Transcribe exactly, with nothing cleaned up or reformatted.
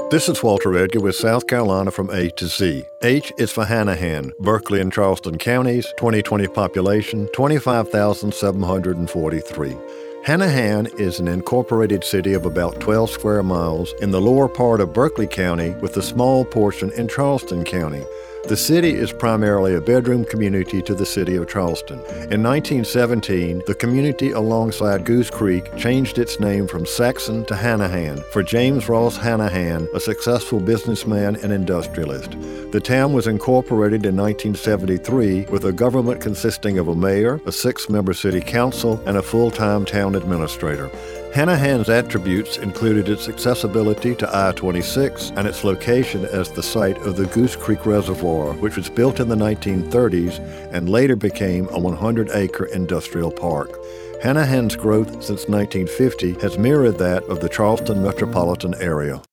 This is Walter Edgar with South Carolina from A to Z. H is for Hanahan, Berkeley and Charleston counties, twenty twenty population, twenty-five thousand seven hundred forty-three. Hanahan is an incorporated city of about twelve square miles in the lower part of Berkeley County with a small portion in Charleston County. The city is primarily a bedroom community to the city of Charleston. In nineteen seventeen, the community alongside Goose Creek changed its name from Saxon to Hanahan for James Ross Hanahan, a successful businessman and industrialist. The town was incorporated in nineteen seventy-three with a government consisting of a mayor, a six-member city council, and a full-time town administrator. Hanahan's attributes included its accessibility to I twenty-six and its location as the site of the Goose Creek Reservoir, which was built in the nineteen thirties and later became a one hundred acre industrial park. Hanahan's growth since nineteen fifty has mirrored that of the Charleston metropolitan area.